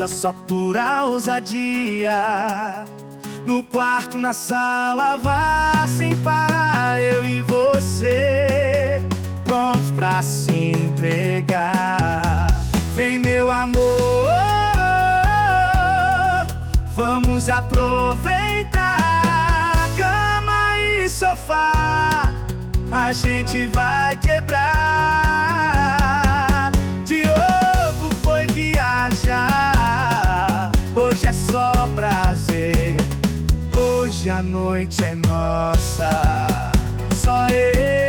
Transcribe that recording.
conversa só pura ousadia. No quarto, na sala, vá sem parar. Eu e você, prontos pra se entregar. Vem, meu amor, vamos aproveitar. Cama e sofá, a gente vai quebrar. De novo foi viajar. Hoje é só prazer. Hoje a noite é nossa. Só eu